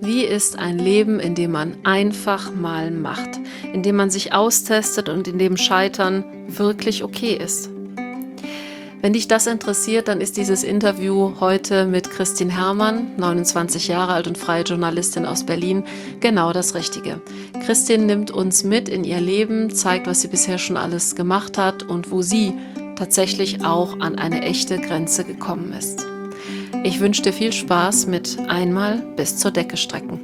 Wie ist ein Leben, in dem man einfach mal macht, in dem man sich austestet und in dem Scheitern wirklich okay ist? Wenn dich das interessiert, dann ist dieses Interview heute mit Kristin Herrmann, 29 Jahre alt und freie Journalistin aus Berlin, genau das Richtige. Kristin nimmt uns mit in ihr Leben, zeigt, was sie bisher schon alles gemacht hat und wo sie tatsächlich auch an eine echte Grenze gekommen ist. Ich wünsche dir viel Spaß mit Einmal bis zur Decke strecken.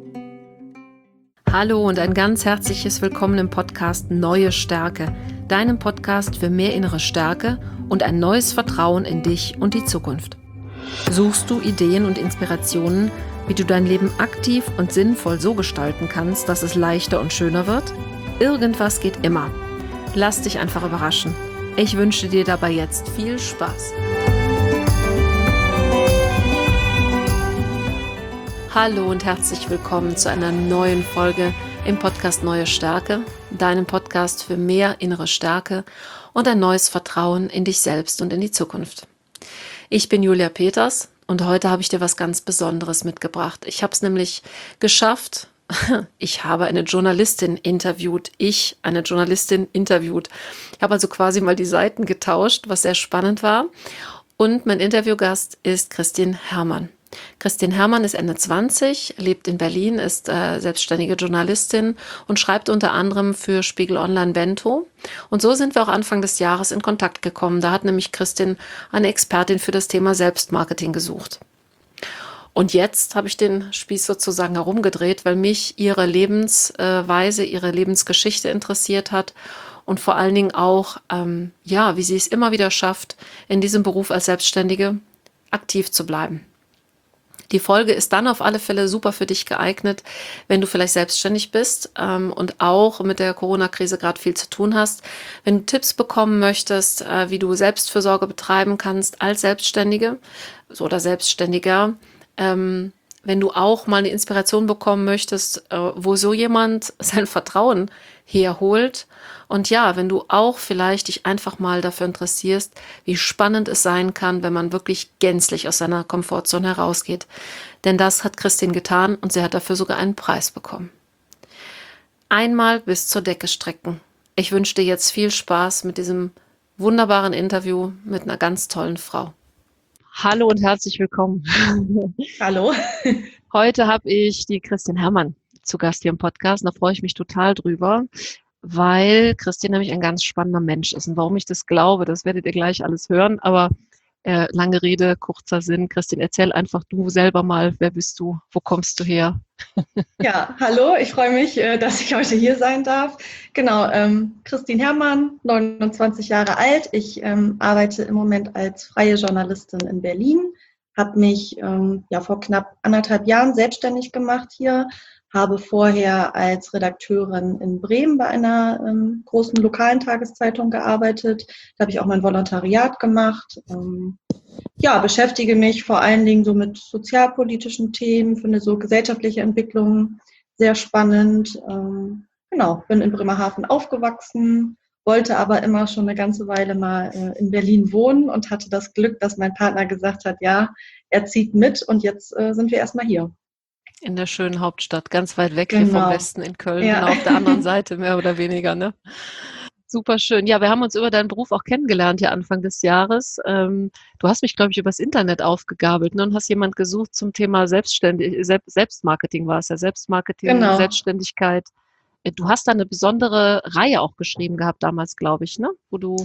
Hallo und ein ganz herzliches Willkommen im Podcast Neue Stärke, deinem Podcast für mehr innere Stärke und ein neues Vertrauen in dich und die Zukunft. Suchst du Ideen und Inspirationen, wie du dein Leben aktiv und sinnvoll so gestalten kannst, dass es leichter und schöner wird? Irgendwas geht immer. Lass dich einfach überraschen. Ich wünsche dir dabei jetzt viel Spaß. Hallo und herzlich willkommen zu einer neuen Folge im Podcast Neue Stärke, deinem Podcast für mehr innere Stärke und ein neues Vertrauen in dich selbst und in die Zukunft. Ich bin Julia Peters und heute habe ich dir was ganz Besonderes mitgebracht. Ich habe es nämlich geschafft. Ich habe eine Journalistin interviewt. Ich habe also quasi mal die Seiten getauscht, was sehr spannend war. Und mein Interviewgast ist Kristin Herrmann. Kristin Herrmann ist Ende 20, lebt in Berlin, ist selbstständige Journalistin und schreibt unter anderem für Spiegel Online Bento. Und so sind wir auch Anfang des Jahres in Kontakt gekommen. Da hat nämlich Kristin eine Expertin für das Thema Selbstmarketing gesucht. Und jetzt habe ich den Spieß sozusagen herumgedreht, weil mich ihre Lebensweise, ihre Lebensgeschichte interessiert hat und vor allen Dingen auch, wie sie es immer wieder schafft, in diesem Beruf als Selbstständige aktiv zu bleiben. Die Folge ist dann auf alle Fälle super für dich geeignet, wenn du vielleicht selbstständig bist und auch mit der Corona-Krise gerade viel zu tun hast. Wenn du Tipps bekommen möchtest, wie du Selbstfürsorge betreiben kannst als Selbstständige oder Selbstständiger, wenn du auch mal eine Inspiration bekommen möchtest, wo so jemand sein Vertrauen herholt. Und ja, wenn du auch vielleicht dich einfach mal dafür interessierst, wie spannend es sein kann, wenn man wirklich gänzlich aus seiner Komfortzone herausgeht. Denn das hat Kristin getan und sie hat dafür sogar einen Preis bekommen. Einmal bis zur Decke strecken. Ich wünsche dir jetzt viel Spaß mit diesem wunderbaren Interview mit einer ganz tollen Frau. Hallo und herzlich willkommen. Hallo. Heute habe ich die Kristin Herrmann zu Gast hier im Podcast. Da freue ich mich total drüber, weil Kristin nämlich ein ganz spannender Mensch ist. Und warum ich das glaube, das werdet ihr gleich alles hören. Aber lange Rede, kurzer Sinn. Kristin, erzähl einfach du selber mal, wer bist du, wo kommst du her? Ja, hallo, ich freue mich, dass ich heute hier sein darf. Genau, Kristin Herrmann, 29 Jahre alt. Ich arbeite im Moment als freie Journalistin in Berlin, habe mich vor knapp 1,5 Jahren selbstständig gemacht hier, habe vorher als Redakteurin in Bremen bei einer großen lokalen Tageszeitung gearbeitet. Da habe ich auch mein Volontariat gemacht. Beschäftige mich vor allen Dingen so mit sozialpolitischen Themen, finde so gesellschaftliche Entwicklungen sehr spannend. Bin in Bremerhaven aufgewachsen, wollte aber immer schon eine ganze Weile mal in Berlin wohnen und hatte das Glück, dass mein Partner gesagt hat, ja, er zieht mit und jetzt sind wir erstmal hier. In der schönen Hauptstadt, ganz weit weg hier vom Westen in Köln, Ja. genau auf der anderen Seite, mehr oder weniger, ne? Super schön. Ja, wir haben uns über deinen Beruf auch kennengelernt hier Anfang des Jahres. Du hast mich, glaube ich, übers Internet aufgegabelt, ne, und hast jemand gesucht zum Thema Selbstmarketing war es ja, Selbstmarketing, Genau. Selbstständigkeit. Du hast da eine besondere Reihe auch geschrieben gehabt damals, glaube ich, ne? Wo du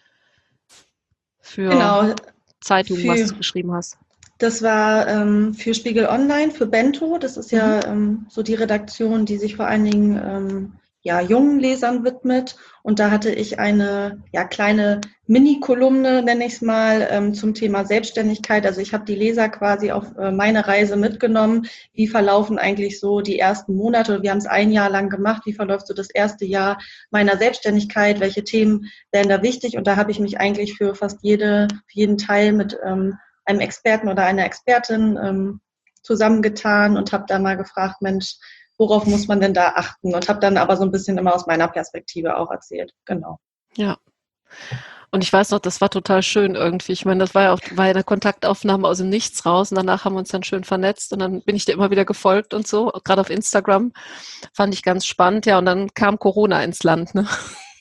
für Zeitungen was geschrieben hast. Das war für Spiegel Online, für Bento. Das ist ja so die Redaktion, die sich vor allen Dingen jungen Lesern widmet. Und da hatte ich eine kleine Mini-Kolumne, nenne ich es mal, zum Thema Selbstständigkeit. Also ich habe die Leser quasi auf meine Reise mitgenommen. Wie verlaufen eigentlich so die ersten Monate? Wir haben es 1 Jahr lang gemacht. Wie verläuft so das erste Jahr meiner Selbstständigkeit? Welche Themen wären da wichtig? Und da habe ich mich eigentlich für fast jeden Teil mit einem Experten oder einer Expertin zusammengetan und habe da mal gefragt, Mensch, worauf muss man denn da achten? Und habe dann aber so ein bisschen immer aus meiner Perspektive auch erzählt. Genau. Ja. Und ich weiß noch, das war total schön irgendwie. Ich meine, das war ja eine Kontaktaufnahme aus dem Nichts raus und danach haben wir uns dann schön vernetzt und dann bin ich dir immer wieder gefolgt und so, gerade auf Instagram. Fand ich ganz spannend, ja. Und dann kam Corona ins Land, ne?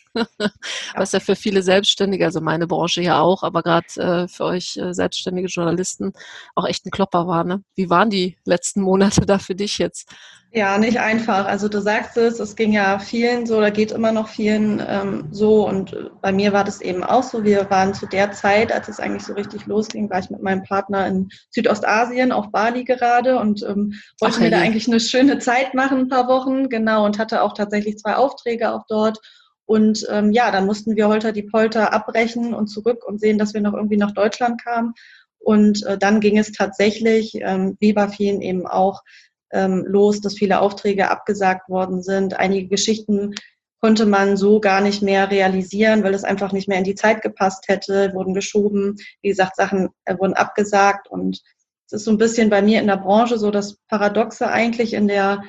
Ja. Was ja für viele Selbstständige, also meine Branche ja auch, aber gerade für euch selbstständige Journalisten auch echt ein Klopper war, ne? Wie waren die letzten Monate da für dich jetzt? Ja, nicht einfach. Also du sagst es ging ja vielen so, oder geht immer noch vielen so. Und bei mir war das eben auch so. Wir waren zu der Zeit, als es eigentlich so richtig losging, war ich mit meinem Partner in Südostasien, auf Bali gerade und Ach wollte mir da herrje. eigentlich eine schöne Zeit machen, ein paar Wochen, genau, und hatte auch tatsächlich 2 Aufträge auch dort. Und ja, dann mussten wir holter die Polter abbrechen und zurück und sehen, dass wir noch irgendwie nach Deutschland kamen. Und dann ging es tatsächlich, wie bei vielen eben auch, los, dass viele Aufträge abgesagt worden sind. Einige Geschichten konnte man so gar nicht mehr realisieren, weil es einfach nicht mehr in die Zeit gepasst hätte, wurden geschoben. Wie gesagt, Sachen wurden abgesagt. Und es ist so ein bisschen bei mir in der Branche so das Paradoxe eigentlich. In der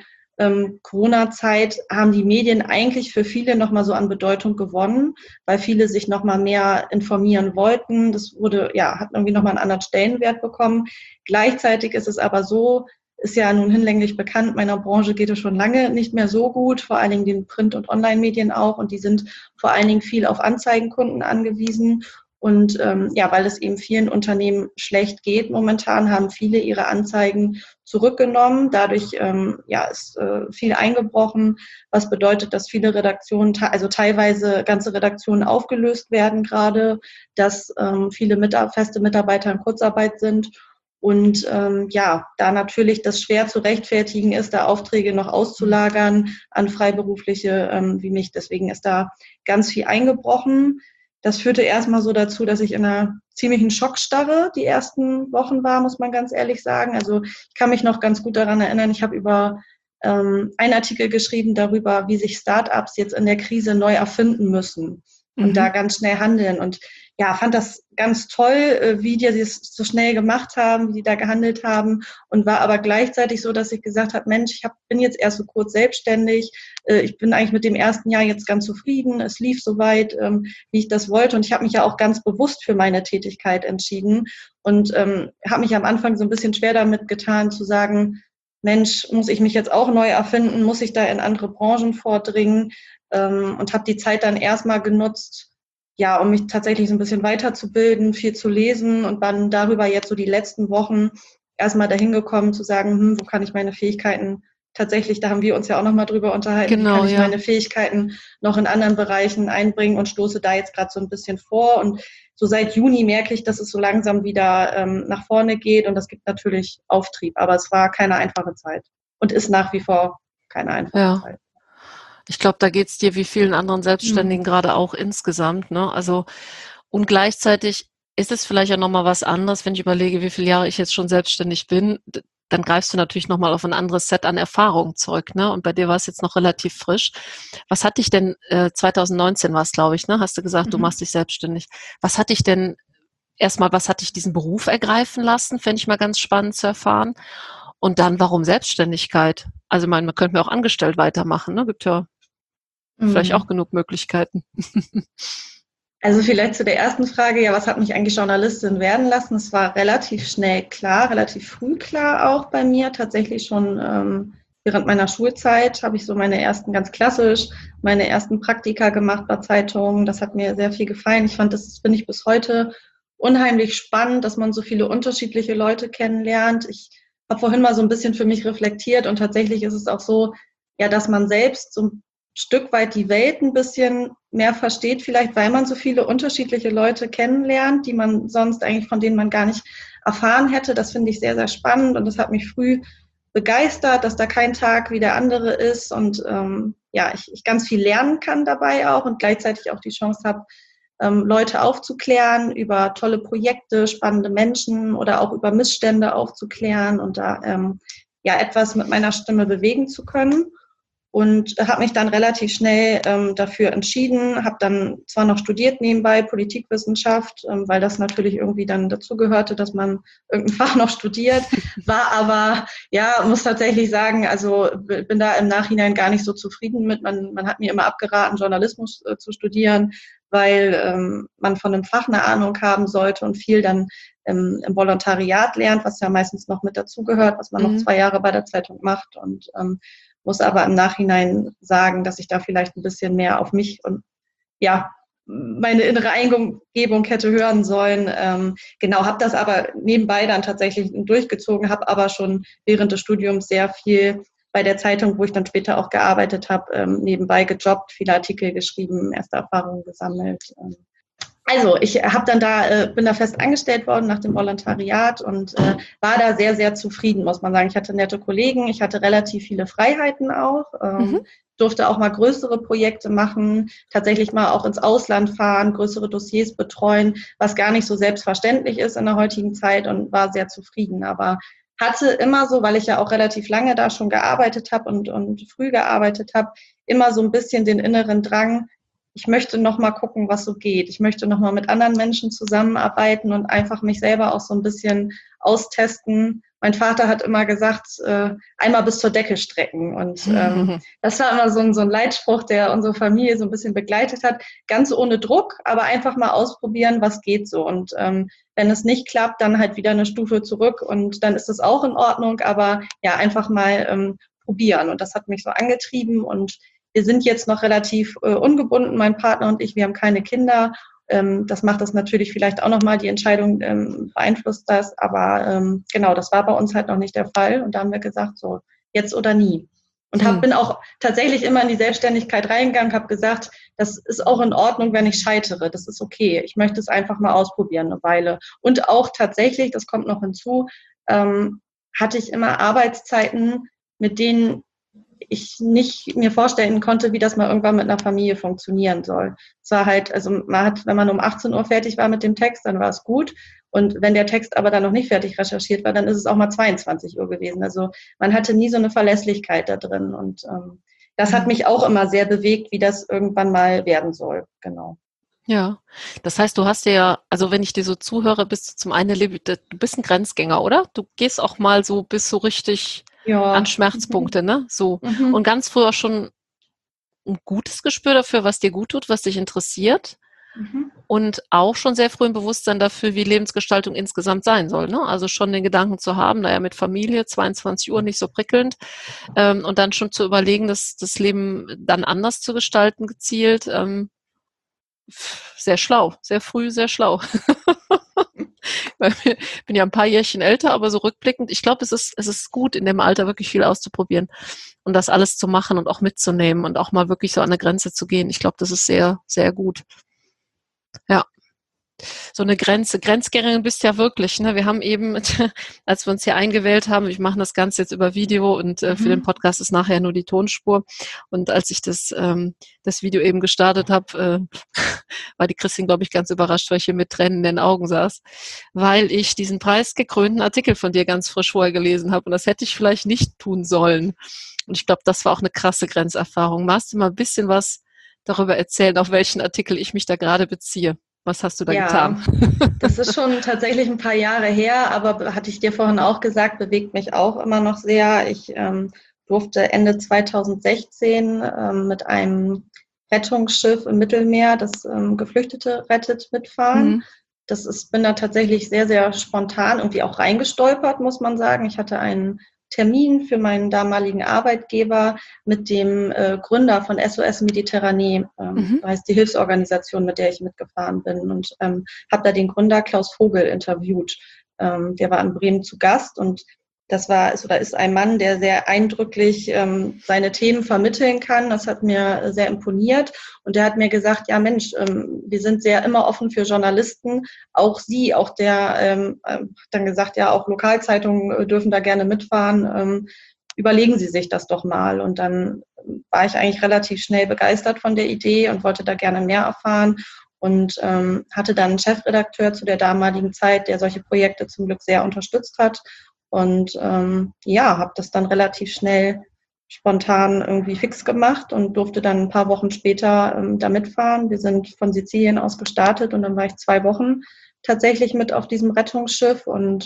Corona-Zeit haben die Medien eigentlich für viele nochmal so an Bedeutung gewonnen, weil viele sich nochmal mehr informieren wollten. Das wurde, ja, hat irgendwie nochmal einen anderen Stellenwert bekommen. Gleichzeitig ist es aber so, ist ja nun hinlänglich bekannt, meiner Branche geht es schon lange nicht mehr so gut, vor allen Dingen den Print- und Online-Medien auch. Und die sind vor allen Dingen viel auf Anzeigenkunden angewiesen. Und ja, weil es eben vielen Unternehmen schlecht geht momentan, haben viele ihre Anzeigen zurückgenommen. Dadurch ja, ist viel eingebrochen, was bedeutet, dass viele Redaktionen, also teilweise ganze Redaktionen aufgelöst werden gerade, dass viele feste Mitarbeiter in Kurzarbeit sind. Und ja, da natürlich das schwer zu rechtfertigen ist, da Aufträge noch auszulagern an Freiberufliche wie mich. Deswegen ist da ganz viel eingebrochen. Das führte erstmal so dazu, dass ich in einer ziemlichen Schockstarre die ersten Wochen war, muss man ganz ehrlich sagen. Also ich kann mich noch ganz gut daran erinnern, ich habe über einen Artikel geschrieben darüber, wie sich Startups jetzt in der Krise neu erfinden müssen und da Mhm. ganz schnell handeln. Und ja, fand das ganz toll, wie die das so schnell gemacht haben, wie die da gehandelt haben und war aber gleichzeitig so, dass ich gesagt habe, Mensch, bin jetzt erst so kurz selbstständig, ich bin eigentlich mit dem ersten Jahr jetzt ganz zufrieden, es lief soweit, wie ich das wollte und ich habe mich ja auch ganz bewusst für meine Tätigkeit entschieden und habe mich am Anfang so ein bisschen schwer damit getan zu sagen, Mensch, muss ich mich jetzt auch neu erfinden, muss ich da in andere Branchen vordringen und habe die Zeit dann erstmal genutzt, ja, um mich tatsächlich so ein bisschen weiterzubilden, viel zu lesen und dann darüber jetzt so die letzten Wochen erstmal dahin gekommen zu sagen, wo kann ich meine Fähigkeiten tatsächlich, da haben wir uns ja auch nochmal drüber unterhalten, wie kann Genau, ich ja. meine Fähigkeiten noch in anderen Bereichen einbringen und stoße da jetzt gerade so ein bisschen vor. Und so seit Juni merke ich, dass es so langsam wieder nach vorne geht und das gibt natürlich Auftrieb. Aber es war keine einfache Zeit und ist nach wie vor keine einfache Ja. Zeit. Ich glaube, da geht's dir wie vielen anderen Hm. Selbstständigen gerade auch insgesamt, ne? Also, und gleichzeitig ist es vielleicht ja noch mal was anderes, wenn ich überlege, wie viele Jahre ich jetzt schon selbstständig bin, dann greifst du natürlich noch mal auf ein anderes Set an Erfahrung zurück, ne? Und bei dir war es jetzt noch relativ frisch. Was hat dich denn 2019 war's, glaube ich, ne? Hast du gesagt, du Mhm. machst dich selbstständig. Was hat dich denn erstmal, was hat dich diesen Beruf ergreifen lassen? Fände ich mal ganz spannend zu erfahren. Und dann, warum Selbstständigkeit? Also, ich meine, man könnte mir auch angestellt weitermachen, ne? Gibt ja vielleicht auch Mhm. genug Möglichkeiten. Also vielleicht zu der ersten Frage, ja, was hat mich eigentlich Journalistin werden lassen? Es war relativ schnell klar, relativ früh klar auch bei mir. Tatsächlich schon während meiner Schulzeit habe ich so ganz klassisch, meine ersten Praktika gemacht bei Zeitungen. Das hat mir sehr viel gefallen. Ich fand, das finde ich bis heute unheimlich spannend, dass man so viele unterschiedliche Leute kennenlernt. Ich habe vorhin mal so ein bisschen für mich reflektiert und tatsächlich ist es auch so, ja, dass man selbst so ein Stück weit die Welt ein bisschen mehr versteht, vielleicht weil man so viele unterschiedliche Leute kennenlernt, die man sonst eigentlich, von denen man gar nicht erfahren hätte. Das finde ich sehr, sehr spannend und das hat mich früh begeistert, dass da kein Tag wie der andere ist und ja, ich ganz viel lernen kann dabei auch und gleichzeitig auch die Chance habe, Leute aufzuklären über tolle Projekte, spannende Menschen oder auch über Missstände aufzuklären und da ja etwas mit meiner Stimme bewegen zu können und habe mich dann relativ schnell dafür entschieden, habe dann zwar noch studiert nebenbei Politikwissenschaft, weil das natürlich irgendwie dann dazugehörte, dass man irgendein Fach noch studiert, war aber, ja, muss tatsächlich sagen, also bin da im Nachhinein gar nicht so zufrieden mit. Man hat mir immer abgeraten, Journalismus zu studieren, weil man von einem Fach eine Ahnung haben sollte und viel dann im Volontariat lernt, was ja meistens noch mit dazugehört, was man noch 2 Jahre bei der Zeitung macht und muss aber im Nachhinein sagen, dass ich da vielleicht ein bisschen mehr auf mich und ja, meine innere Eingebung hätte hören sollen. Genau, habe das aber nebenbei dann tatsächlich durchgezogen, habe aber schon während des Studiums sehr viel bei der Zeitung, wo ich dann später auch gearbeitet habe, nebenbei gejobbt, viele Artikel geschrieben, erste Erfahrungen gesammelt. Also ich habe dann bin da fest angestellt worden nach dem Volontariat und war da sehr, sehr zufrieden, muss man sagen. Ich hatte nette Kollegen, ich hatte relativ viele Freiheiten auch, durfte auch mal größere Projekte machen, tatsächlich mal auch ins Ausland fahren, größere Dossiers betreuen, was gar nicht so selbstverständlich ist in der heutigen Zeit und war sehr zufrieden. Aber hatte immer so, weil ich ja auch relativ lange da schon gearbeitet habe und früh gearbeitet habe, immer so ein bisschen den inneren Drang, ich möchte noch mal gucken, was so geht. Ich möchte noch mal mit anderen Menschen zusammenarbeiten und einfach mich selber auch so ein bisschen austesten. Mein Vater hat immer gesagt, einmal bis zur Decke strecken. Und das war immer so ein Leitspruch, der unsere Familie so ein bisschen begleitet hat. Ganz ohne Druck, aber einfach mal ausprobieren, was geht so. Und wenn es nicht klappt, dann halt wieder eine Stufe zurück und dann ist es auch in Ordnung. Aber ja, einfach mal probieren. Und das hat mich so angetrieben und wir sind jetzt noch relativ ungebunden, mein Partner und ich. Wir haben keine Kinder. Das macht das natürlich vielleicht auch nochmal, die Entscheidung beeinflusst das. Aber genau, das war bei uns halt noch nicht der Fall. Und da haben wir gesagt, so jetzt oder nie. Und bin auch tatsächlich immer in die Selbstständigkeit reingegangen, habe gesagt, das ist auch in Ordnung, wenn ich scheitere. Das ist okay. Ich möchte es einfach mal ausprobieren eine Weile. Und auch tatsächlich, das kommt noch hinzu, hatte ich immer Arbeitszeiten, mit denen ich nicht mir vorstellen konnte, wie das mal irgendwann mit einer Familie funktionieren soll. Es war halt, also wenn man um 18 Uhr fertig war mit dem Text, dann war es gut. Und wenn der Text aber dann noch nicht fertig recherchiert war, dann ist es auch mal 22 Uhr gewesen. Also man hatte nie so eine Verlässlichkeit da drin. Und das hat mich auch immer sehr bewegt, wie das irgendwann mal werden soll. Genau. Ja, das heißt, du hast ja, also wenn ich dir so zuhöre, bist du zum einen, du bist ein Grenzgänger, oder? Du gehst auch mal so, bist so richtig an Ja. Schmerzpunkte, ne? So. Mhm. Und ganz früher schon ein gutes Gespür dafür, was dir gut tut, was dich interessiert. Mhm. Und auch schon sehr früh ein Bewusstsein dafür, wie Lebensgestaltung insgesamt sein soll, ne? Also schon den Gedanken zu haben, naja, mit Familie, 22 Uhr nicht so prickelnd, und dann schon zu überlegen, das Leben dann anders zu gestalten, gezielt, sehr schlau, sehr früh, sehr schlau. Ich bin ja ein paar Jährchen älter, aber so rückblickend, ich glaube, es ist gut, in dem Alter wirklich viel auszuprobieren und das alles zu machen und auch mitzunehmen und auch mal wirklich so an eine Grenze zu gehen. Ich glaube, das ist sehr, sehr gut. Ja, so eine Grenze. Grenzgängerin bist ja wirklich, ne? Wir haben eben, als wir uns hier eingewählt haben, wir machen das Ganze jetzt über Video und für den Podcast ist nachher nur die Tonspur. Und als ich das Video eben gestartet habe, war die Christine, glaube ich, ganz überrascht, weil ich hier mit Tränen in den Augen saß, weil ich diesen preisgekrönten Artikel von dir ganz frisch vorher gelesen habe. Und das hätte ich vielleicht nicht tun sollen. Und ich glaube, das war auch eine krasse Grenzerfahrung. Magst du mal ein bisschen was darüber erzählen, auf welchen Artikel ich mich da gerade beziehe? Was hast du da Ja, getan? das ist schon tatsächlich ein paar Jahre her, aber hatte ich dir vorhin auch gesagt, bewegt mich auch immer noch sehr. Ich durfte Ende 2016 mit einem Rettungsschiff im Mittelmeer, das Geflüchtete rettet, mitfahren. Bin da tatsächlich sehr, sehr spontan irgendwie auch reingestolpert, muss man sagen. Ich hatte einen Termin für meinen damaligen Arbeitgeber mit dem Gründer von SOS Mediterranee, so heißt die Hilfsorganisation, mit der ich mitgefahren bin, und habe da den Gründer Klaus Vogel interviewt. Der war in Bremen zu Gast und das ist ein Mann, der sehr eindrücklich seine Themen vermitteln kann. Das hat mir sehr imponiert. Und der hat mir gesagt, ja Mensch, wir sind sehr immer offen für Journalisten. Auch Sie, auch der hat dann gesagt, ja, auch Lokalzeitungen dürfen da gerne mitfahren. Überlegen Sie sich das doch mal. Und dann war ich eigentlich relativ schnell begeistert von der Idee und wollte da gerne mehr erfahren. Und hatte dann einen Chefredakteur zu der damaligen Zeit, der solche Projekte zum Glück sehr unterstützt hat. Und habe das dann relativ schnell spontan irgendwie fix gemacht und durfte dann ein paar Wochen später da mitfahren. Wir sind von Sizilien aus gestartet und dann war ich 2 Wochen tatsächlich mit auf diesem Rettungsschiff. Und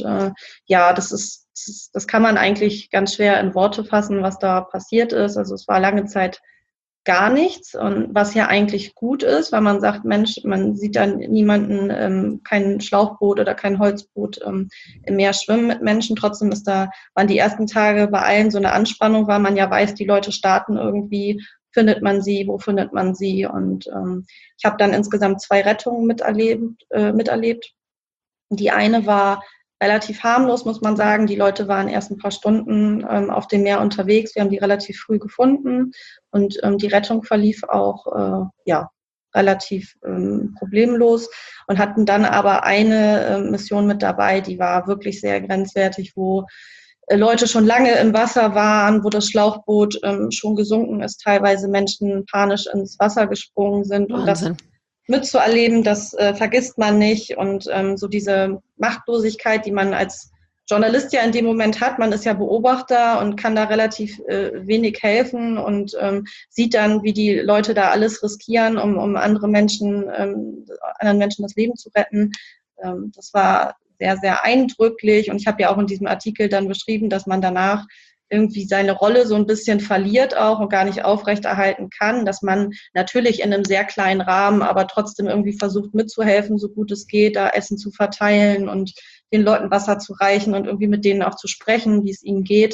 das kann man eigentlich ganz schwer in Worte fassen, was da passiert ist. Also es war lange Zeit gar nichts, und was ja eigentlich gut ist, weil man sagt, Mensch, man sieht dann niemanden, kein Schlauchboot oder kein Holzboot im Meer schwimmen mit Menschen. Trotzdem waren die ersten Tage bei allen so eine Anspannung, weil man ja weiß, die Leute starten irgendwie, findet man sie, wo findet man sie? Und ich habe dann insgesamt 2 Rettungen miterlebt. Die eine war relativ harmlos, muss man sagen. Die Leute waren erst ein paar Stunden auf dem Meer unterwegs. Wir haben die relativ früh gefunden, und die Rettung verlief auch relativ problemlos, und hatten dann aber eine Mission mit dabei, die war wirklich sehr grenzwertig, wo Leute schon lange im Wasser waren, wo das Schlauchboot schon gesunken ist, teilweise Menschen panisch ins Wasser gesprungen sind. Und das Wahnsinn. mitzuerleben, das vergisst man nicht. Und so diese Machtlosigkeit, die man als Journalist ja in dem Moment hat, man ist ja Beobachter und kann da relativ wenig helfen, und sieht dann, wie die Leute da alles riskieren, um anderen Menschen das Leben zu retten. Das war sehr, sehr eindrücklich, und ich habe ja auch in diesem Artikel dann beschrieben, dass man danach irgendwie seine Rolle so ein bisschen verliert auch und gar nicht aufrechterhalten kann, dass man natürlich in einem sehr kleinen Rahmen, aber trotzdem irgendwie versucht mitzuhelfen, so gut es geht, da Essen zu verteilen und den Leuten Wasser zu reichen und irgendwie mit denen auch zu sprechen, wie es ihnen geht.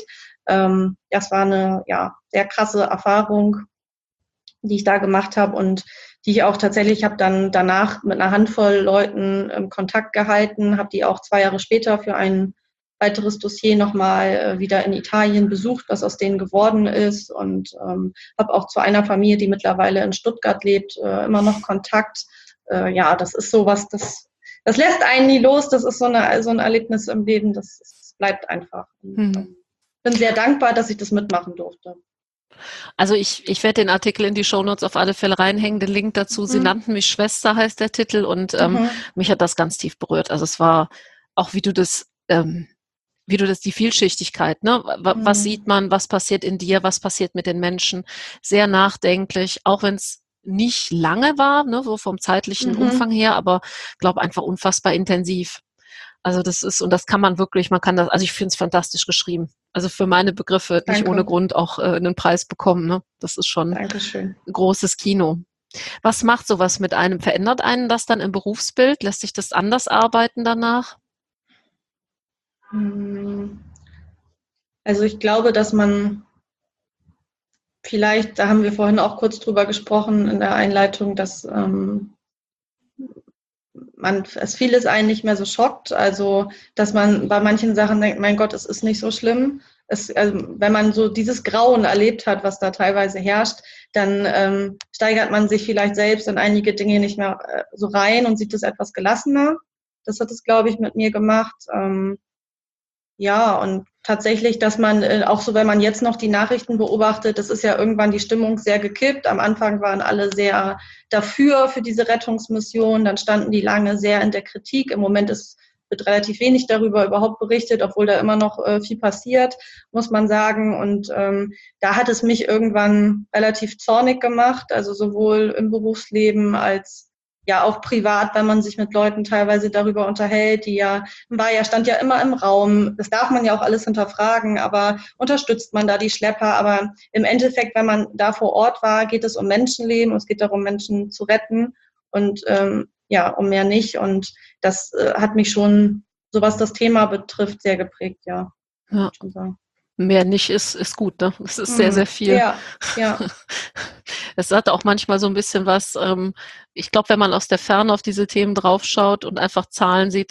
Das war eine sehr krasse Erfahrung, die ich da gemacht habe, und die ich auch tatsächlich, habe dann danach mit einer Handvoll Leuten Kontakt gehalten, habe die auch 2 Jahre später für ein weiteres Dossier nochmal wieder in Italien besucht, was aus denen geworden ist, und habe auch zu einer Familie, die mittlerweile in Stuttgart lebt, immer noch Kontakt. Das ist sowas, das lässt einen nie los, das ist so ein Erlebnis im Leben, das bleibt einfach. Und, bin sehr dankbar, dass ich das mitmachen durfte. Also ich werde den Artikel in die Shownotes auf alle Fälle reinhängen, den Link dazu. Sie nannten mich Schwester, heißt der Titel, und mich hat das ganz tief berührt. Also es war auch, wie du das, die Vielschichtigkeit, ne? Was sieht man, was passiert in dir, was passiert mit den Menschen, sehr nachdenklich, auch wenn es nicht lange war, ne, so vom zeitlichen Umfang her, aber glaube einfach unfassbar intensiv. Also das kann man wirklich, also ich finde es fantastisch geschrieben. Also für meine Begriffe nicht ohne Grund auch einen Preis bekommen, ne? Das ist schon Dankeschön. Großes Kino. Was macht sowas mit einem? Verändert einen das dann im Berufsbild? Lässt sich das anders arbeiten danach? Also ich glaube, dass man vielleicht, da haben wir vorhin auch kurz drüber gesprochen in der Einleitung, dass es vieles einen nicht mehr so schockt. Also, dass man bei manchen Sachen denkt, mein Gott, es ist nicht so schlimm. Wenn man so dieses Grauen erlebt hat, was da teilweise herrscht, dann steigert man sich vielleicht selbst in einige Dinge nicht mehr so rein und sieht es etwas gelassener. Das hat es, glaube ich, mit mir gemacht. Und tatsächlich, dass man auch so, wenn man jetzt noch die Nachrichten beobachtet, das ist ja irgendwann die Stimmung sehr gekippt. Am Anfang waren alle sehr dafür für diese Rettungsmission, dann standen die lange sehr in der Kritik. Im Moment wird relativ wenig darüber überhaupt berichtet, obwohl da immer noch viel passiert, muss man sagen. Und da hat es mich irgendwann relativ zornig gemacht, also sowohl im Berufsleben als auch privat, wenn man sich mit Leuten teilweise darüber unterhält, stand ja immer im Raum. Das darf man ja auch alles hinterfragen, aber unterstützt man da die Schlepper? Aber im Endeffekt, wenn man da vor Ort war, geht es um Menschenleben und es geht darum, Menschen zu retten und um mehr nicht. Und das hat mich schon, so was das Thema betrifft, sehr geprägt, ja. Ja. Schon sagen. Mehr nicht ist gut, ne? Es ist sehr, sehr viel. Ja. Es hat auch manchmal so ein bisschen was, ich glaube, wenn man aus der Ferne auf diese Themen draufschaut und einfach Zahlen sieht,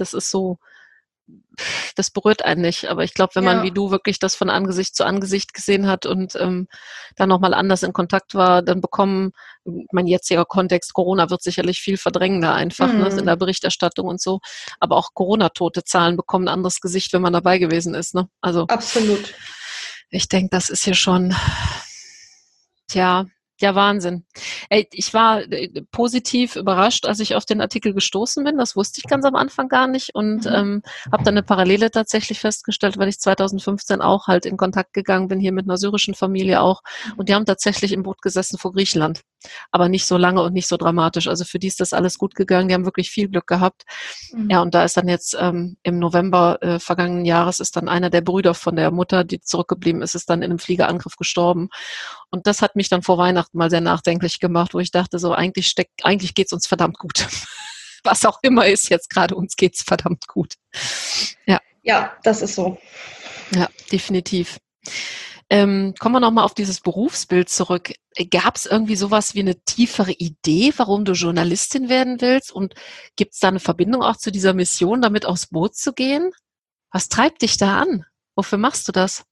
das berührt einen nicht. Aber ich glaube, wenn man wie du wirklich das von Angesicht zu Angesicht gesehen hat und dann nochmal anders in Kontakt war, dann mein jetziger Kontext, Corona wird sicherlich viel verdrängender einfach, ne, in der Berichterstattung und so. Aber auch Corona-tote Zahlen bekommen ein anderes Gesicht, wenn man dabei gewesen ist, ne? Also absolut. Ich denke, das ist hier schon, der Wahnsinn. Ich war positiv überrascht, als ich auf den Artikel gestoßen bin. Das wusste ich ganz am Anfang gar nicht und habe dann eine Parallele tatsächlich festgestellt, weil ich 2015 auch halt in Kontakt gegangen bin, hier mit einer syrischen Familie auch. Und die haben tatsächlich im Boot gesessen vor Griechenland. Aber nicht so lange und nicht so dramatisch. Also für die ist das alles gut gegangen. Die haben wirklich viel Glück gehabt. Ja, und da ist dann jetzt im November vergangenen Jahres ist dann einer der Brüder von der Mutter, die zurückgeblieben ist, dann in einem Fliegerangriff gestorben. Und das hat mich dann vor Weihnachten mal sehr nachdenklich gemacht, wo ich dachte, so eigentlich geht's uns verdammt gut. Was auch immer ist jetzt gerade, uns geht's verdammt gut. Ja. Ja, das ist so. Ja, definitiv. Kommen wir nochmal auf dieses Berufsbild zurück. Gab es irgendwie sowas wie eine tiefere Idee, warum du Journalistin werden willst? Und gibt es da eine Verbindung auch zu dieser Mission, damit aufs Boot zu gehen? Was treibt dich da an? Wofür machst du das?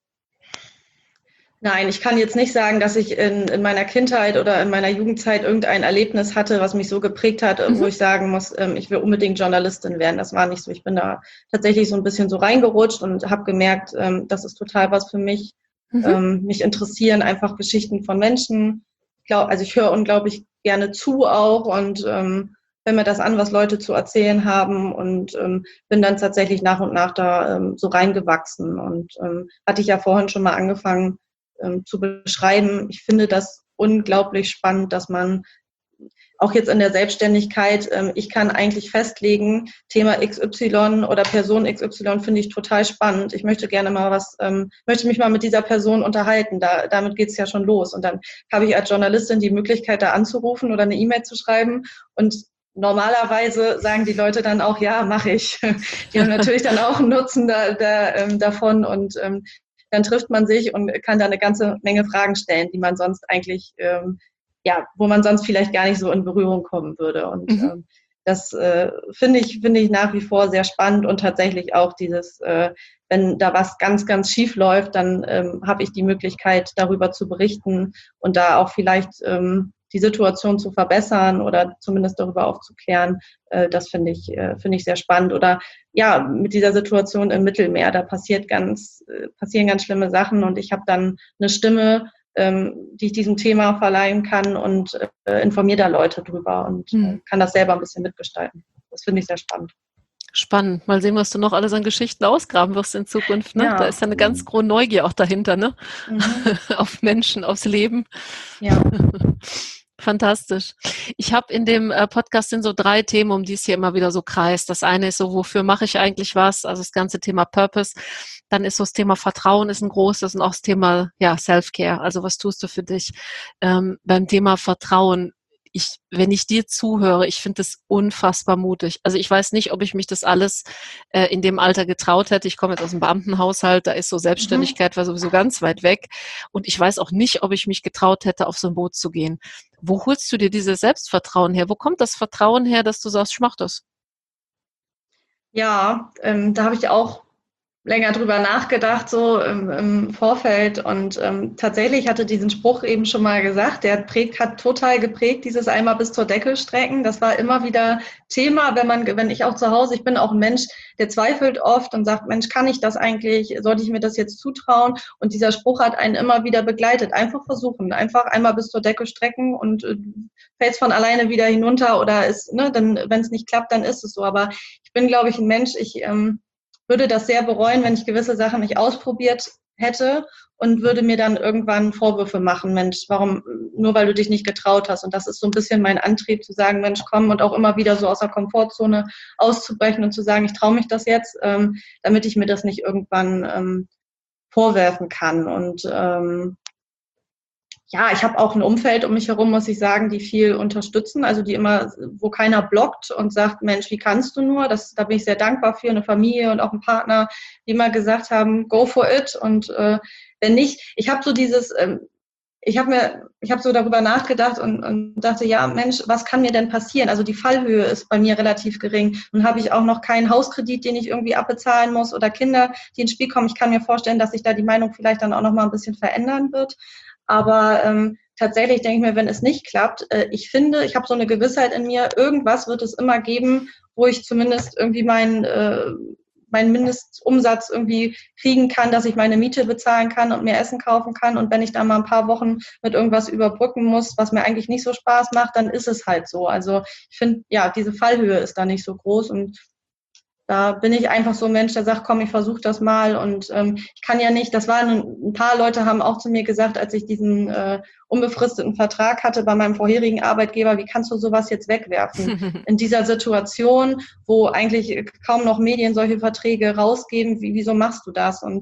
Nein, ich kann jetzt nicht sagen, dass ich in meiner Kindheit oder in meiner Jugendzeit irgendein Erlebnis hatte, was mich so geprägt hat, wo ich sagen muss, ich will unbedingt Journalistin werden. Das war nicht so. Ich bin da tatsächlich so ein bisschen so reingerutscht und habe gemerkt, das ist total was für mich. Mhm. Mich interessieren einfach Geschichten von Menschen. Also ich höre unglaublich gerne zu auch und höre mir das an, was Leute zu erzählen haben und bin dann tatsächlich nach und nach da so reingewachsen. Und hatte ich ja vorhin schon mal angefangen, zu beschreiben. Ich finde das unglaublich spannend, dass man auch jetzt in der Selbstständigkeit, ich kann eigentlich festlegen, Thema XY oder Person XY finde ich total spannend. Ich möchte gerne mal möchte mich mal mit dieser Person unterhalten. Damit geht es ja schon los. Und dann habe ich als Journalistin die Möglichkeit, da anzurufen oder eine E-Mail zu schreiben. Und normalerweise sagen die Leute dann auch, ja, mache ich. Die haben natürlich dann auch einen Nutzen davon und dann trifft man sich und kann da eine ganze Menge Fragen stellen, die man sonst eigentlich, wo man sonst vielleicht gar nicht so in Berührung kommen würde. Und Mhm. das finde ich nach wie vor sehr spannend und tatsächlich auch wenn da was ganz, ganz schief läuft, dann habe ich die Möglichkeit, darüber zu berichten und da auch vielleicht die Situation zu verbessern oder zumindest darüber aufzuklären. Das finde ich sehr spannend. Oder ja, mit dieser Situation im Mittelmeer, da passieren ganz schlimme Sachen und ich habe dann eine Stimme, die ich diesem Thema verleihen kann und informiere da Leute drüber und Mhm. kann das selber ein bisschen mitgestalten. Das finde ich sehr spannend. Spannend. Mal sehen, was du noch alles an Geschichten ausgraben wirst in Zukunft, ne? Da ist Ja. ja eine ganz große Neugier auch dahinter, ne? Mhm. Auf Menschen, aufs Leben. Ja. Fantastisch. Ich habe in dem Podcast sind so 3 Themen, um die es hier immer wieder so kreist. Das eine ist so, wofür mache ich eigentlich was? Also das ganze Thema Purpose. Dann ist so das Thema Vertrauen ist ein großes und auch das Thema Self-Care. Also was tust du für dich? Beim Thema Vertrauen, wenn ich dir zuhöre, ich finde das unfassbar mutig. Also ich weiß nicht, ob ich mich das alles in dem Alter getraut hätte. Ich komme jetzt aus dem Beamtenhaushalt, da ist so Mhm. Selbstständigkeit war sowieso ganz weit weg. Und ich weiß auch nicht, ob ich mich getraut hätte, auf so ein Boot zu gehen. Wo holst du dir dieses Selbstvertrauen her? Wo kommt das Vertrauen her, dass du sagst, ich mach das? Ja, da habe ich auch länger drüber nachgedacht, so im Vorfeld. Und tatsächlich hatte diesen Spruch eben schon mal gesagt, hat total geprägt, dieses einmal bis zur Decke strecken. Das war immer wieder Thema, wenn ich auch zu Hause, ich bin auch ein Mensch, der zweifelt oft und sagt, Mensch, kann ich das eigentlich? Sollte ich mir das jetzt zutrauen? Und dieser Spruch hat einen immer wieder begleitet. Einfach versuchen, einfach einmal bis zur Decke strecken und fällt es von alleine wieder hinunter oder dann, wenn es nicht klappt, dann ist es so. Aber ich bin, glaube ich, ein Mensch, ich würde das sehr bereuen, wenn ich gewisse Sachen nicht ausprobiert hätte und würde mir dann irgendwann Vorwürfe machen, Mensch, warum, nur weil du dich nicht getraut hast. Und das ist so ein bisschen mein Antrieb, zu sagen, Mensch, komm, und auch immer wieder so aus der Komfortzone auszubrechen und zu sagen, ich traue mich das jetzt, damit ich mir das nicht irgendwann vorwerfen kann. Und ja, ich habe auch ein Umfeld um mich herum, muss ich sagen, die viel unterstützen, also wo keiner blockt und sagt, Mensch, wie kannst du nur? Da bin ich sehr dankbar für, eine Familie und auch einen Partner, die immer gesagt haben, go for it. Und wenn nicht, ich habe so ich habe so darüber nachgedacht und dachte, ja, Mensch, was kann mir denn passieren? Also die Fallhöhe ist bei mir relativ gering. Nun habe ich auch noch keinen Hauskredit, den ich irgendwie abbezahlen muss oder Kinder, die ins Spiel kommen. Ich kann mir vorstellen, dass sich da die Meinung vielleicht dann auch noch mal ein bisschen verändern wird. Aber tatsächlich denke ich mir, wenn es nicht klappt, ich habe so eine Gewissheit in mir, irgendwas wird es immer geben, wo ich zumindest irgendwie meinen Mindestumsatz irgendwie kriegen kann, dass ich meine Miete bezahlen kann und mir Essen kaufen kann. Und wenn ich da mal ein paar Wochen mit irgendwas überbrücken muss, was mir eigentlich nicht so Spaß macht, dann ist es halt so. Also ich finde, ja, diese Fallhöhe ist da nicht so groß und da bin ich einfach so ein Mensch, der sagt, komm, ich versuche das mal. Und ich kann ja nicht, ein paar Leute haben auch zu mir gesagt, als ich diesen unbefristeten Vertrag hatte bei meinem vorherigen Arbeitgeber, wie kannst du sowas jetzt wegwerfen? In dieser Situation, wo eigentlich kaum noch Medien solche Verträge rausgeben, wieso machst du das? Und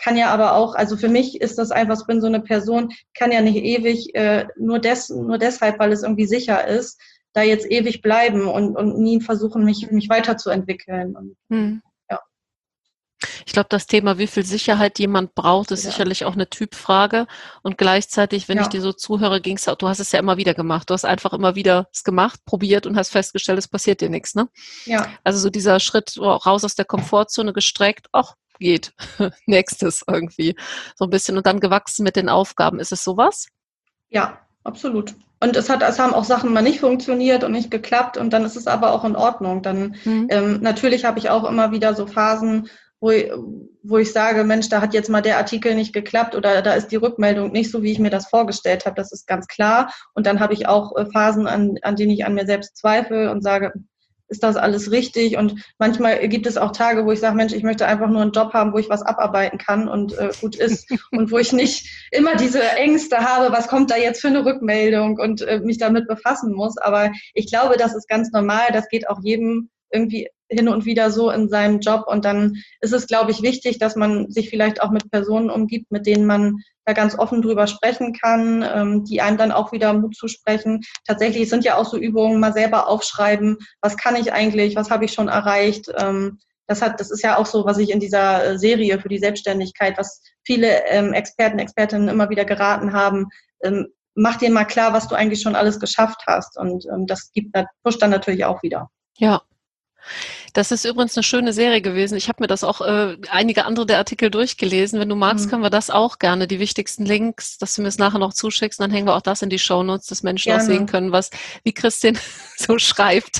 kann ja aber auch, also für mich ist das einfach, ich bin so eine Person, kann ja nicht ewig nur deshalb, weil es irgendwie sicher ist, da jetzt ewig bleiben und nie versuchen, mich weiterzuentwickeln. Und, Mhm. ja. Ich glaube, das Thema, wie viel Sicherheit jemand braucht, ist Ja. sicherlich auch eine Typfrage. Und gleichzeitig, wenn ich dir Ja. so zuhöre, ging's auch, du hast es ja immer wieder gemacht. Du hast einfach immer wieder es gemacht, probiert und hast festgestellt, es passiert dir nichts, ne? Ja. Also so dieser Schritt so raus aus der Komfortzone gestreckt, ach, geht. Nächstes irgendwie. So ein bisschen und dann gewachsen mit den Aufgaben. Ist es sowas? Ja, absolut. Und es haben auch Sachen mal nicht funktioniert und nicht geklappt und dann ist es aber auch in Ordnung. Dann Mhm. natürlich habe ich auch immer wieder so Phasen, wo ich sage, Mensch, da hat jetzt mal der Artikel nicht geklappt oder da ist die Rückmeldung nicht so, wie ich mir das vorgestellt habe. Das ist ganz klar. Und dann habe ich auch Phasen, an denen ich an mir selbst zweifle und sage, ist das alles richtig? Und manchmal gibt es auch Tage, wo ich sage, Mensch, ich möchte einfach nur einen Job haben, wo ich was abarbeiten kann und gut ist und wo ich nicht immer diese Ängste habe, was kommt da jetzt für eine Rückmeldung und mich damit befassen muss. Aber ich glaube, das ist ganz normal. Das geht auch jedem irgendwie hin und wieder so in seinem Job. Und dann ist es, glaube ich, wichtig, dass man sich vielleicht auch mit Personen umgibt, mit denen man da ganz offen drüber sprechen kann, die einem dann auch wieder Mut zusprechen. Tatsächlich sind ja auch so Übungen, mal selber aufschreiben, was kann ich eigentlich, was habe ich schon erreicht. Das ist ja auch so, was ich in dieser Serie für die Selbstständigkeit, was viele Experten, Expertinnen immer wieder geraten haben, mach dir mal klar, was du eigentlich schon alles geschafft hast. Und das pusht dann natürlich auch wieder. Ja. Das ist übrigens eine schöne Serie gewesen. Ich habe mir das auch einige andere der Artikel durchgelesen. Wenn du magst, können wir das auch gerne, die wichtigsten Links, dass du mir es nachher noch zuschickst. Dann hängen wir auch das in die Shownotes, dass Menschen auch sehen Gerne. können, wie Christine so schreibt.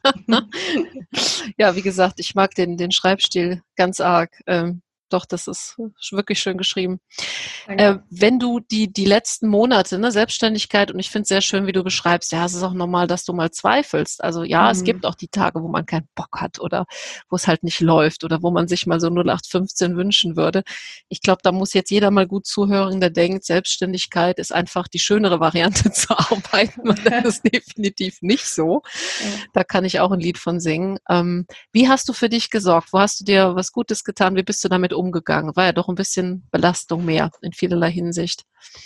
Ja, wie gesagt, ich mag den Schreibstil ganz arg. Doch, das ist wirklich schön geschrieben. Danke. Wenn du die letzten Monate, ne, Selbstständigkeit, und ich finde es sehr schön, wie du beschreibst, ja, es ist auch normal, dass du mal zweifelst. Also ja, es gibt auch die Tage, wo man keinen Bock hat oder wo es halt nicht läuft oder wo man sich mal so 0815 wünschen würde. Ich glaube, da muss jetzt jeder mal gut zuhören, der denkt, Selbstständigkeit ist einfach die schönere Variante zu arbeiten. Und das ist definitiv nicht so. Ja. Da kann ich auch ein Lied von singen. Wie hast du für dich gesorgt? Wo hast du dir was Gutes getan? Wie bist du damit umgegangen? War ja doch ein bisschen Belastung mehr in vielerlei Hinsicht.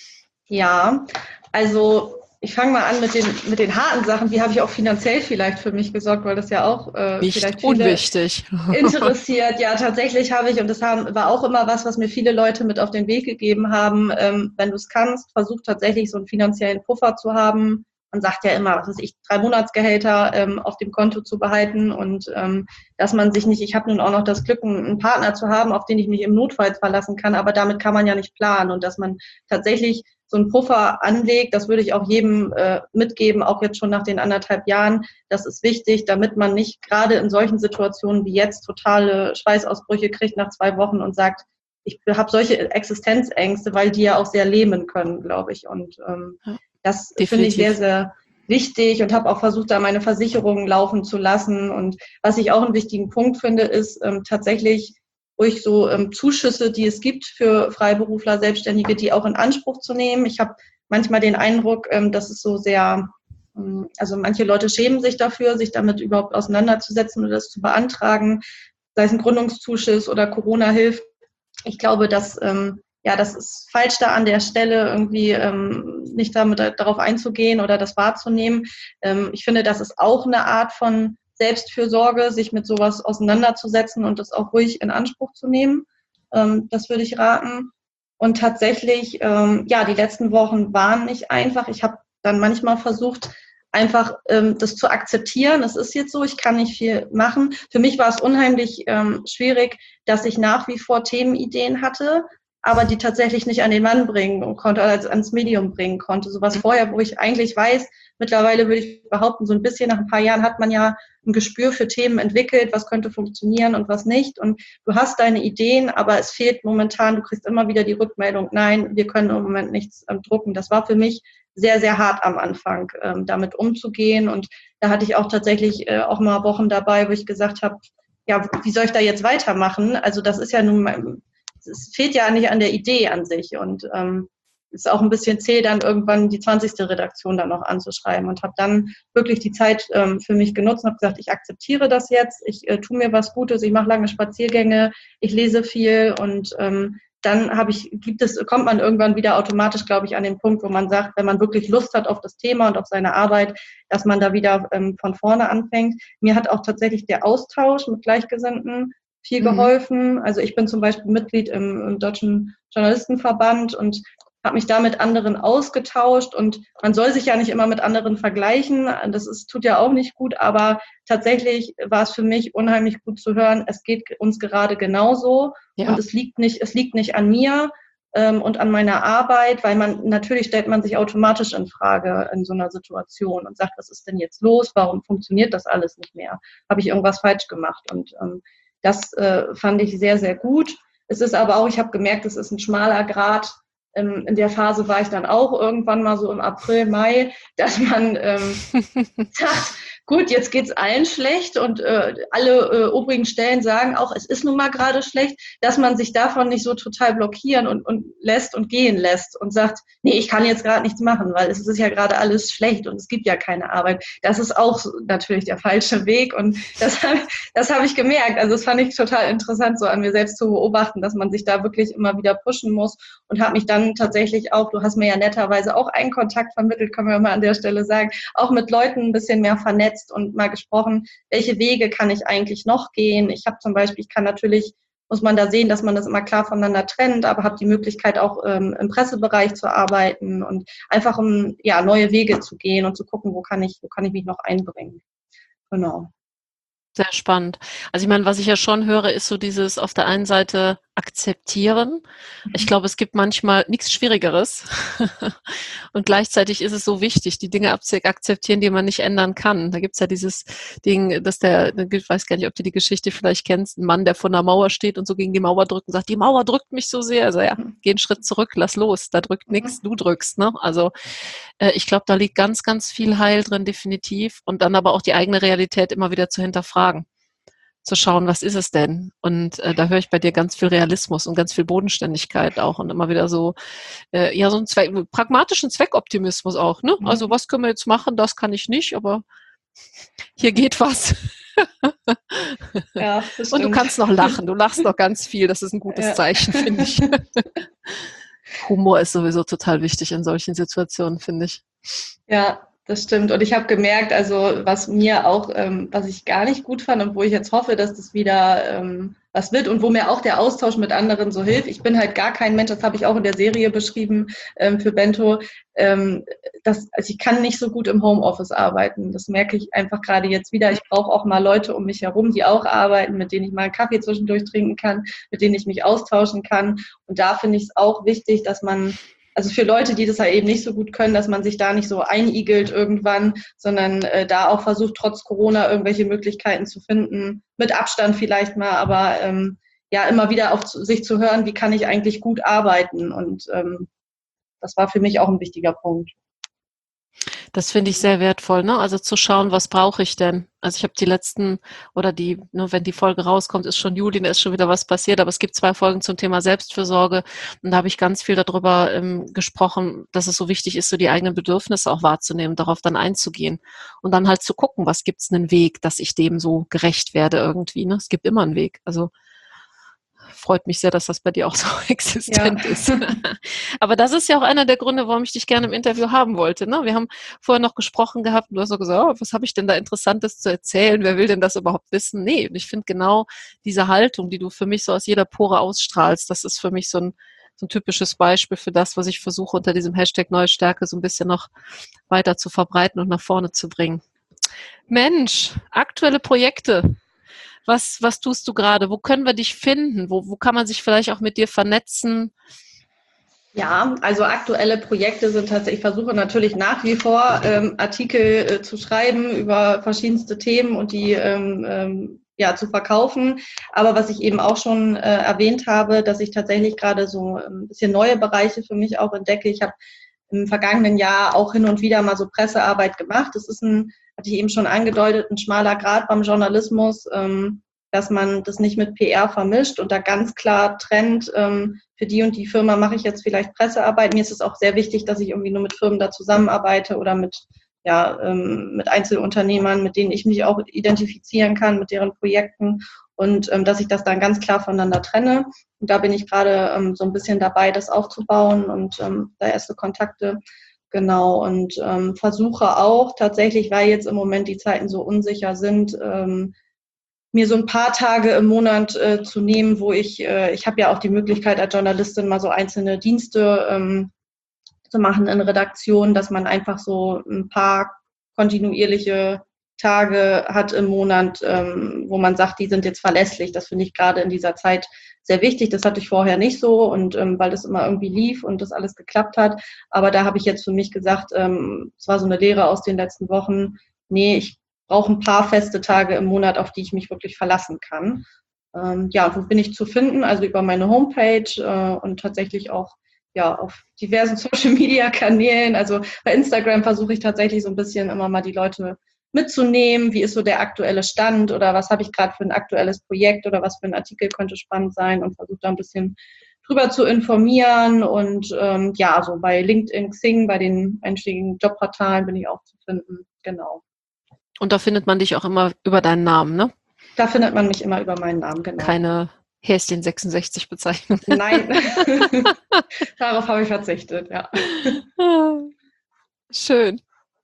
Ja, also ich fange mal an mit den harten Sachen. Wie habe ich auch finanziell vielleicht für mich gesorgt, weil das ja auch Nicht vielleicht viele unwichtig. interessiert. Ja, tatsächlich habe ich, und war auch immer was mir viele Leute mit auf den Weg gegeben haben, wenn du es kannst, versuch tatsächlich so einen finanziellen Puffer zu haben. Man sagt ja immer, was weiß ich, 3 Monatsgehälter auf dem Konto zu behalten und dass man sich nicht, ich habe nun auch noch das Glück, einen Partner zu haben, auf den ich mich im Notfall verlassen kann, aber damit kann man ja nicht planen und dass man tatsächlich so einen Puffer anlegt, das würde ich auch jedem mitgeben, auch jetzt schon nach den 1,5 Jahren. Das ist wichtig, damit man nicht gerade in solchen Situationen wie jetzt totale Schweißausbrüche kriegt nach 2 Wochen und sagt, ich habe solche Existenzängste, weil die ja auch sehr lähmen können, glaube ich. Und das finde ich sehr, sehr wichtig und habe auch versucht, da meine Versicherungen laufen zu lassen. Und was ich auch einen wichtigen Punkt finde, ist tatsächlich ruhig so Zuschüsse, die es gibt für Freiberufler, Selbstständige, die auch in Anspruch zu nehmen. Ich habe manchmal den Eindruck, dass es so sehr, also manche Leute schämen sich dafür, sich damit überhaupt auseinanderzusetzen oder das zu beantragen, sei es ein Gründungszuschuss oder Corona-Hilfe. Ich glaube, dass das ist falsch da an der Stelle irgendwie nicht darauf einzugehen oder das wahrzunehmen. Ich finde, das ist auch eine Art von Selbstfürsorge, sich mit sowas auseinanderzusetzen und das auch ruhig in Anspruch zu nehmen. Das würde ich raten. Und tatsächlich, die letzten Wochen waren nicht einfach. Ich habe dann manchmal versucht, einfach das zu akzeptieren. Es ist jetzt so, ich kann nicht viel machen. Für mich war es unheimlich schwierig, dass ich nach wie vor Themenideen hatte, aber die tatsächlich nicht an den Mann bringen konnte, als ans Medium bringen konnte. Sowas vorher, wo ich eigentlich weiß, mittlerweile würde ich behaupten, so ein bisschen nach ein paar Jahren hat man ja ein Gespür für Themen entwickelt, was könnte funktionieren und was nicht. Und du hast deine Ideen, aber es fehlt momentan, du kriegst immer wieder die Rückmeldung, nein, wir können im Moment nichts drucken. Das war für mich sehr, sehr hart am Anfang, damit umzugehen. Und da hatte ich auch tatsächlich auch mal Wochen dabei, wo ich gesagt habe, ja, wie soll ich da jetzt weitermachen? Also das ist ja nun, es fehlt ja nicht an der Idee an sich und ist auch ein bisschen zäh, dann irgendwann die 20. Redaktion dann noch anzuschreiben und habe dann wirklich die Zeit für mich genutzt und habe gesagt, ich akzeptiere das jetzt, ich tue mir was Gutes, ich mache lange Spaziergänge, ich lese viel und dann kommt man irgendwann wieder automatisch, glaube ich, an den Punkt, wo man sagt, wenn man wirklich Lust hat auf das Thema und auf seine Arbeit, dass man da wieder von vorne anfängt. Mir hat auch tatsächlich der Austausch mit Gleichgesinnten viel geholfen. Also ich bin zum Beispiel Mitglied im Deutschen Journalistenverband und habe mich da mit anderen ausgetauscht, und man soll sich ja nicht immer mit anderen vergleichen, tut ja auch nicht gut, aber tatsächlich war es für mich unheimlich gut zu hören, es geht uns gerade genauso, und es liegt nicht an mir und an meiner Arbeit, weil natürlich stellt man sich automatisch in Frage in so einer Situation und sagt, was ist denn jetzt los, warum funktioniert das alles nicht mehr, habe ich irgendwas falsch gemacht, und das fand ich sehr, sehr gut. Es ist aber auch, ich habe gemerkt, es ist ein schmaler Grat. In der Phase war ich dann auch irgendwann mal so im April, Mai, dass man sagt, gut, jetzt geht's allen schlecht, und alle obrigen Stellen sagen auch, es ist nun mal gerade schlecht, dass man sich davon nicht so total blockieren und lässt und gehen lässt und sagt, nee, ich kann jetzt gerade nichts machen, weil es ist ja gerade alles schlecht und es gibt ja keine Arbeit. Das ist auch natürlich der falsche Weg, und das habe ich gemerkt. Also das fand ich total interessant, so an mir selbst zu beobachten, dass man sich da wirklich immer wieder pushen muss, und habe mich dann tatsächlich auch, du hast mir ja netterweise auch einen Kontakt vermittelt, können wir mal an der Stelle sagen, auch mit Leuten ein bisschen mehr vernetzt und mal gesprochen, welche Wege kann ich eigentlich noch gehen. Ich habe zum Beispiel, muss man da sehen, dass man das immer klar voneinander trennt, aber habe die Möglichkeit auch im Pressebereich zu arbeiten und einfach neue Wege zu gehen und zu gucken, wo kann ich mich noch einbringen. Genau. Sehr spannend. Also ich meine, was ich ja schon höre, ist so dieses auf der einen Seite akzeptieren. Ich glaube, es gibt manchmal nichts Schwierigeres. Und gleichzeitig ist es so wichtig, die Dinge akzeptieren, die man nicht ändern kann. Da gibt's ja dieses Ding, ich weiß gar nicht, ob du die Geschichte vielleicht kennst, ein Mann, der vor einer Mauer steht und so gegen die Mauer drückt und sagt, die Mauer drückt mich so sehr. Also ja, geh einen Schritt zurück, lass los, da drückt nichts, du drückst. Ne? Also ich glaube, da liegt ganz, ganz viel Heil drin, definitiv. Und dann aber auch die eigene Realität immer wieder zu hinterfragen. Zu schauen, was ist es denn? Und da höre ich bei dir ganz viel Realismus und ganz viel Bodenständigkeit auch und immer wieder so, so einen pragmatischen Zweckoptimismus auch. Ne? Also was können wir jetzt machen? Das kann ich nicht, aber hier geht was. Ja, das und du stimmt. kannst noch lachen. Du lachst noch ganz viel. Das ist ein gutes Zeichen, finde ich. Humor ist sowieso total wichtig in solchen Situationen, finde ich. Ja, das stimmt. Und ich habe gemerkt, also was mir auch, was ich gar nicht gut fand und wo ich jetzt hoffe, dass das wieder was wird und wo mir auch der Austausch mit anderen so hilft. Ich bin halt gar kein Mensch, das habe ich auch in der Serie beschrieben für Bento. Also ich kann nicht so gut im Homeoffice arbeiten. Das merke ich einfach gerade jetzt wieder. Ich brauche auch mal Leute um mich herum, die auch arbeiten, mit denen ich mal einen Kaffee zwischendurch trinken kann, mit denen ich mich austauschen kann. Und da finde ich es auch wichtig, dass man, also für Leute, die das halt eben nicht so gut können, dass man sich da nicht so einigelt irgendwann, sondern da auch versucht, trotz Corona irgendwelche Möglichkeiten zu finden, mit Abstand vielleicht mal, aber immer wieder auf sich zu hören, wie kann ich eigentlich gut arbeiten, und das war für mich auch ein wichtiger Punkt. Das finde ich sehr wertvoll, ne? Also zu schauen, was brauche ich denn? Also ich habe die letzten, wenn die Folge rauskommt, ist schon Juli, da ist schon wieder was passiert, aber es gibt 2 Folgen zum Thema Selbstfürsorge, und da habe ich ganz viel darüber gesprochen, dass es so wichtig ist, so die eigenen Bedürfnisse auch wahrzunehmen, darauf dann einzugehen und dann halt zu gucken, was gibt's einen Weg, dass ich dem so gerecht werde irgendwie, ne? Es gibt immer einen Weg, also freut mich sehr, dass das bei dir auch so existent ist. Aber das ist ja auch einer der Gründe, warum ich dich gerne im Interview haben wollte. Ne? Wir haben vorher noch gesprochen gehabt und du hast so gesagt, oh, was habe ich denn da Interessantes zu erzählen? Wer will denn das überhaupt wissen? Nee, und ich finde genau diese Haltung, die du für mich so aus jeder Pore ausstrahlst, das ist für mich so ein typisches Beispiel für das, was ich versuche unter diesem Hashtag Neue Stärke so ein bisschen noch weiter zu verbreiten und nach vorne zu bringen. Mensch, aktuelle Projekte. Was tust du gerade? Wo können wir dich finden? Wo kann man sich vielleicht auch mit dir vernetzen? Ja, also aktuelle Projekte sind tatsächlich, ich versuche natürlich nach wie vor Artikel zu schreiben über verschiedenste Themen und die zu verkaufen. Aber was ich eben auch schon erwähnt habe, dass ich tatsächlich gerade so ein bisschen neue Bereiche für mich auch entdecke. Ich habe im vergangenen Jahr auch hin und wieder mal so Pressearbeit gemacht. Das ist hatte ich eben schon angedeutet, ein schmaler Grat beim Journalismus, dass man das nicht mit PR vermischt und da ganz klar trennt, für die und die Firma mache ich jetzt vielleicht Pressearbeit. Mir ist es auch sehr wichtig, dass ich irgendwie nur mit Firmen da zusammenarbeite oder mit mit Einzelunternehmern, mit denen ich mich auch identifizieren kann, mit deren Projekten und dass ich das dann ganz klar voneinander trenne. Und da bin ich gerade so ein bisschen dabei, das aufzubauen und da erste Kontakte. Genau, und versuche auch tatsächlich, weil jetzt im Moment die Zeiten so unsicher sind, mir so ein paar Tage im Monat zu nehmen, wo ich habe ja auch die Möglichkeit als Journalistin mal so einzelne Dienste zu machen in Redaktion, dass man einfach so ein paar kontinuierliche Tage hat im Monat, wo man sagt, die sind jetzt verlässlich. Das finde ich gerade in dieser Zeit sehr wichtig. Das hatte ich vorher nicht so und weil das immer irgendwie lief und das alles geklappt hat. Aber da habe ich jetzt für mich gesagt, es war so eine Lehre aus den letzten Wochen, nee, ich brauche ein paar feste Tage im Monat, auf die ich mich wirklich verlassen kann. Wo bin ich zu finden? Also über meine Homepage und tatsächlich auch auf diversen Social-Media-Kanälen. Also bei Instagram versuche ich tatsächlich so ein bisschen immer mal die Leute mitzunehmen. Wie ist so der aktuelle Stand oder was habe ich gerade für ein aktuelles Projekt oder was für ein Artikel könnte spannend sein und versuche da ein bisschen drüber zu informieren. Und so bei LinkedIn, Xing, bei den einschlägigen Jobportalen bin ich auch zu finden. Genau. Und da findet man dich auch immer über deinen Namen, ne? Da findet man mich immer über meinen Namen, genau. Keine Häschen 66 Bezeichnung. Nein, darauf habe ich verzichtet, ja. Schön.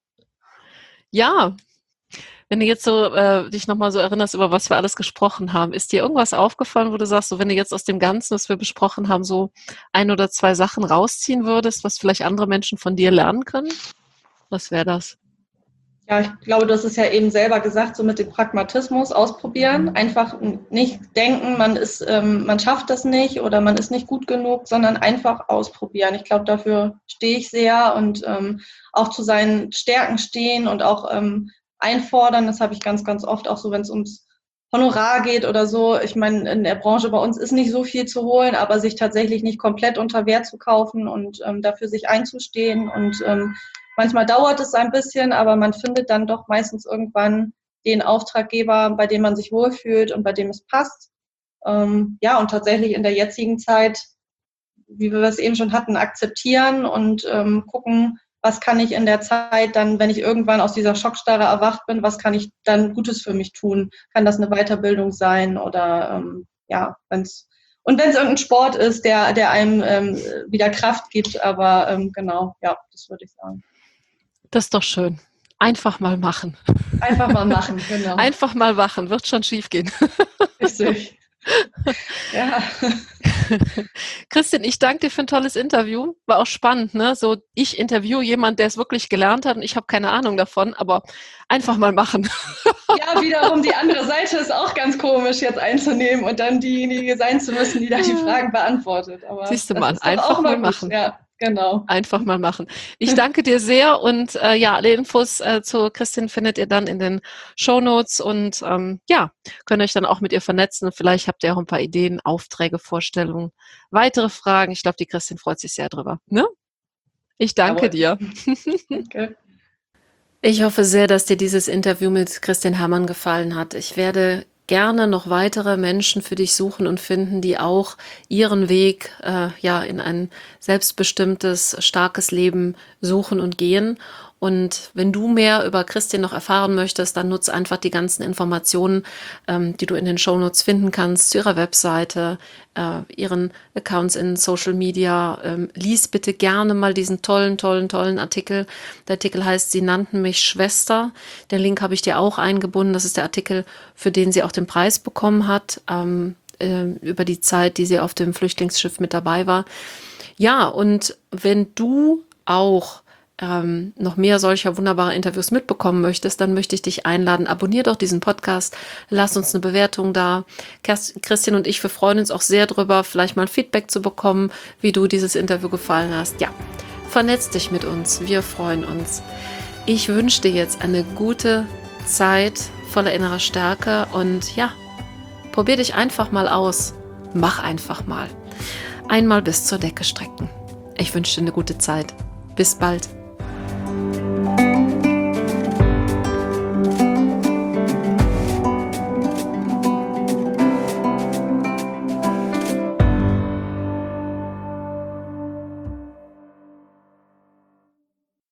Ja, wenn du jetzt so dich nochmal so erinnerst, über was wir alles gesprochen haben, ist dir irgendwas aufgefallen, wo du sagst, so wenn du jetzt aus dem Ganzen, was wir besprochen haben, so 1 oder 2 Sachen rausziehen würdest, was vielleicht andere Menschen von dir lernen können? Was wäre das? Ja, ich glaube, das ist ja eben selber gesagt, so mit dem Pragmatismus ausprobieren. Einfach nicht denken, man schafft das nicht oder man ist nicht gut genug, sondern einfach ausprobieren. Ich glaube, dafür stehe ich sehr und auch zu seinen Stärken stehen und auch einfordern. Das habe ich ganz, ganz oft auch so, wenn es ums Honorar geht oder so. Ich meine, in der Branche bei uns ist nicht so viel zu holen, aber sich tatsächlich nicht komplett unter Wert zu kaufen und dafür sich einzustehen und manchmal dauert es ein bisschen, aber man findet dann doch meistens irgendwann den Auftraggeber, bei dem man sich wohlfühlt und bei dem es passt. Und tatsächlich in der jetzigen Zeit, wie wir es eben schon hatten, akzeptieren und gucken, was kann ich in der Zeit dann, wenn ich irgendwann aus dieser Schockstarre erwacht bin, was kann ich dann Gutes für mich tun? Kann das eine Weiterbildung sein oder wenn es irgendein Sport ist, der einem wieder Kraft gibt, aber das würde ich sagen. Das ist doch schön. Einfach mal machen. Einfach mal machen, genau. Einfach mal machen, wird schon schief gehen. Richtig. Ja. Christin, ich danke dir für ein tolles Interview. War auch spannend, ne? So, ich interviewe jemanden, der es wirklich gelernt hat und ich habe keine Ahnung davon, aber einfach mal machen. Ja, wiederum die andere Seite ist auch ganz komisch, jetzt einzunehmen und dann diejenige sein zu müssen, die da die Fragen beantwortet. Aber siehst du mal, einfach mal machen. Ja, genau. Einfach mal machen. Ich danke dir sehr und alle Infos zu Christin findet ihr dann in den Shownotes und könnt euch dann auch mit ihr vernetzen. Vielleicht habt ihr auch ein paar Ideen, Aufträge, Vorstellungen, weitere Fragen. Ich glaube, die Christin freut sich sehr drüber. Ne? Ich danke dir. Danke. Ich hoffe sehr, dass dir dieses Interview mit Christin Hermann gefallen hat. Ich werde gerne noch weitere Menschen für dich suchen und finden, die auch ihren Weg in ein selbstbestimmtes, starkes Leben suchen und gehen. Und wenn du mehr über Christin noch erfahren möchtest, dann nutze einfach die ganzen Informationen, die du in den Shownotes finden kannst, zu ihrer Webseite, ihren Accounts in Social Media. Lies bitte gerne mal diesen tollen Artikel. Der Artikel heißt "Sie nannten mich Schwester". Den Link habe ich dir auch eingebunden. Das ist der Artikel, für den sie auch den Preis bekommen hat, über die Zeit, die sie auf dem Flüchtlingsschiff mit dabei war. Ja, und wenn du auch noch mehr solcher wunderbarer Interviews mitbekommen möchtest, dann möchte ich dich einladen, abonnier doch diesen Podcast, lass uns eine Bewertung da. Christian und ich, wir freuen uns auch sehr drüber, vielleicht mal ein Feedback zu bekommen, wie du dieses Interview gefallen hast. Ja, vernetz dich mit uns, wir freuen uns. Ich wünsche dir jetzt eine gute Zeit voller innerer Stärke und probier dich einfach mal aus. Mach einfach mal. Einmal bis zur Decke strecken. Ich wünsche dir eine gute Zeit. Bis bald.